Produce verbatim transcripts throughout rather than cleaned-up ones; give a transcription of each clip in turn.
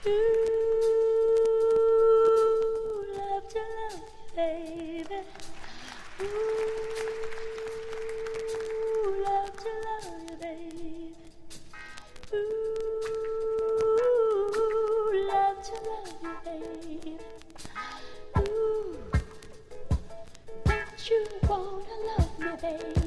Ooh, love to love you, baby. Ooh, love to love you, baby. Ooh, love to love you, baby. Ooh, don't you wanna love me, baby?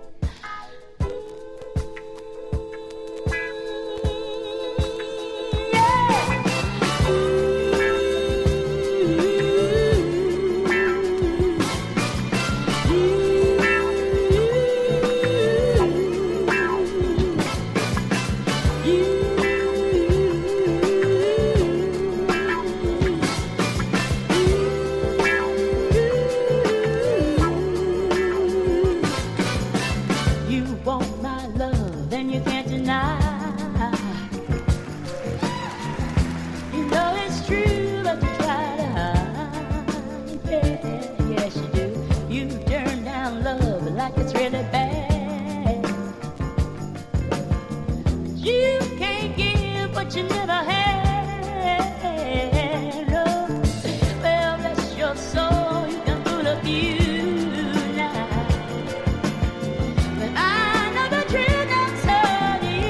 You never had. Oh, well, bless your soul, you can fool a few now. But I know the truth that's on you,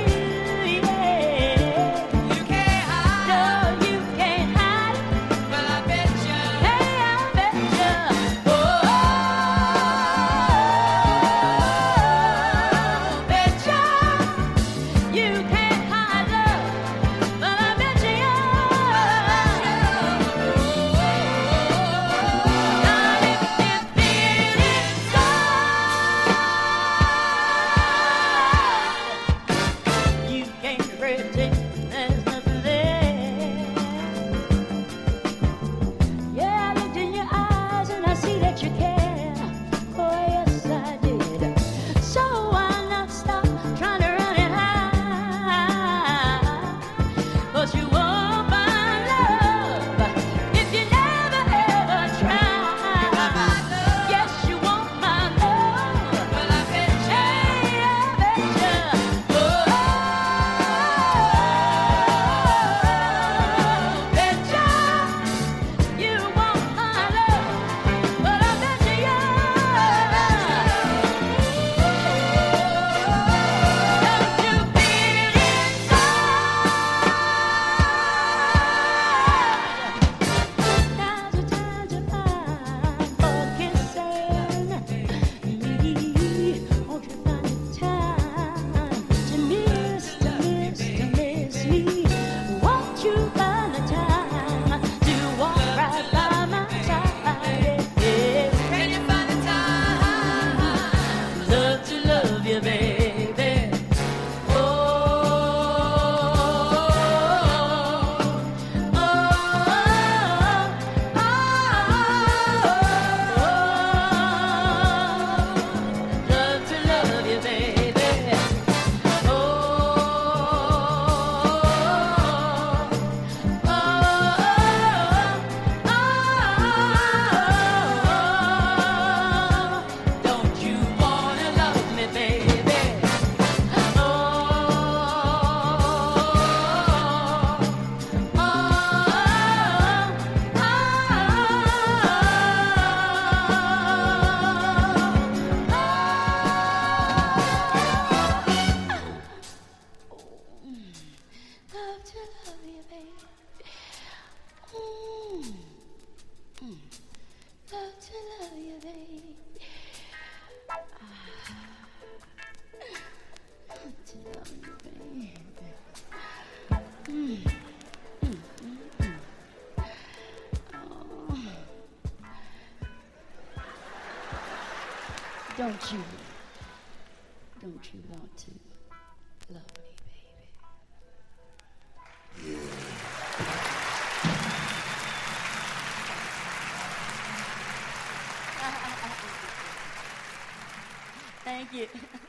yeah. You can't hide. No, you can't hide. Well, I bet you. Hey, I bet you. Oh, bet you. You can't hide love. But I bet you Don't you, don't you want to love me, baby? Yeah. Thank you.